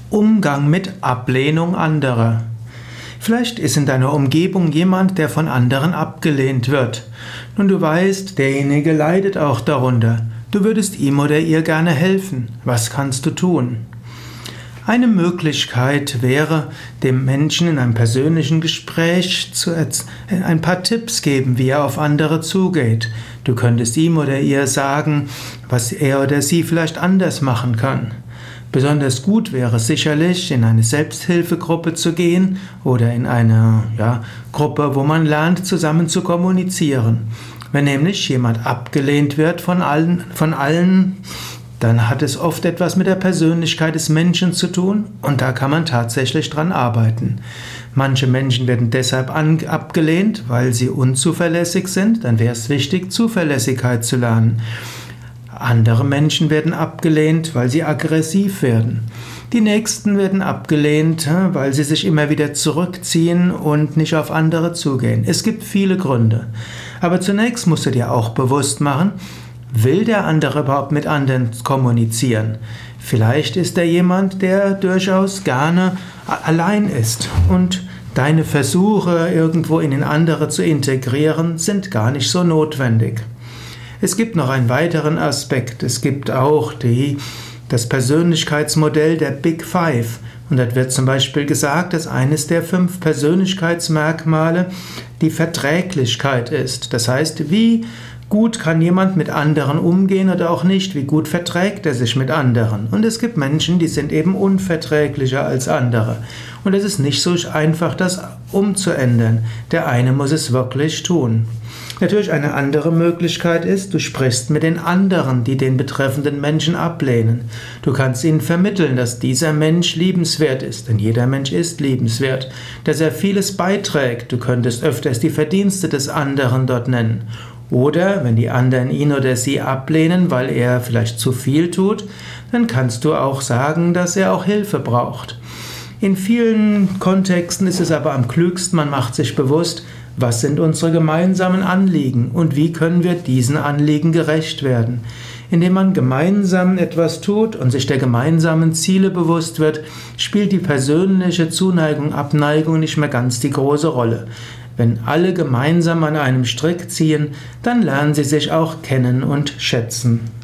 Umgang mit Ablehnung anderer. Vielleicht ist in deiner Umgebung jemand, der von anderen abgelehnt wird. Nun, du weißt, derjenige leidet auch darunter. Du würdest ihm oder ihr gerne helfen. Was kannst du tun? Eine Möglichkeit wäre, dem Menschen in einem persönlichen Gespräch ein paar Tipps geben, wie er auf andere zugeht. Du könntest ihm oder ihr sagen, was er oder sie vielleicht anders machen kann. Besonders gut wäre sicherlich, in eine Selbsthilfegruppe zu gehen oder in eine Gruppe, wo man lernt, zusammen zu kommunizieren. Wenn nämlich jemand abgelehnt wird von allen, dann hat es oft etwas mit der Persönlichkeit des Menschen zu tun und da kann man tatsächlich dran arbeiten. Manche Menschen werden deshalb abgelehnt, weil sie unzuverlässig sind. Dann wäre es wichtig, Zuverlässigkeit zu lernen. Andere Menschen werden abgelehnt, weil sie aggressiv werden. Die Nächsten werden abgelehnt, weil sie sich immer wieder zurückziehen und nicht auf andere zugehen. Es gibt viele Gründe. Aber zunächst musst du dir auch bewusst machen, will der andere überhaupt mit anderen kommunizieren? Vielleicht ist er jemand, der durchaus gerne allein ist und deine Versuche, irgendwo in den anderen zu integrieren, sind gar nicht so notwendig. Es gibt noch einen weiteren Aspekt. Es gibt auch das Persönlichkeitsmodell der Big Five. Und dort wird zum Beispiel gesagt, dass eines der 5 Persönlichkeitsmerkmale die Verträglichkeit ist. Das heißt, wie gut kann jemand mit anderen umgehen oder auch nicht? Wie gut verträgt er sich mit anderen? Und es gibt Menschen, die sind eben unverträglicher als andere. Und es ist nicht so einfach, das umzuändern. Der eine muss es wirklich tun. Natürlich eine andere Möglichkeit ist, du sprichst mit den anderen, die den betreffenden Menschen ablehnen. Du kannst ihnen vermitteln, dass dieser Mensch liebenswert ist, denn jeder Mensch ist liebenswert, dass er vieles beiträgt. Du könntest öfters die Verdienste des anderen dort nennen. Oder, wenn die anderen ihn oder sie ablehnen, weil er vielleicht zu viel tut, dann kannst du auch sagen, dass er auch Hilfe braucht. In vielen Kontexten ist es aber am klügsten, man macht sich bewusst, was sind unsere gemeinsamen Anliegen und wie können wir diesen Anliegen gerecht werden? Indem man gemeinsam etwas tut und sich der gemeinsamen Ziele bewusst wird, spielt die persönliche Zuneigung, Abneigung nicht mehr ganz die große Rolle. Wenn alle gemeinsam an einem Strick ziehen, dann lernen sie sich auch kennen und schätzen.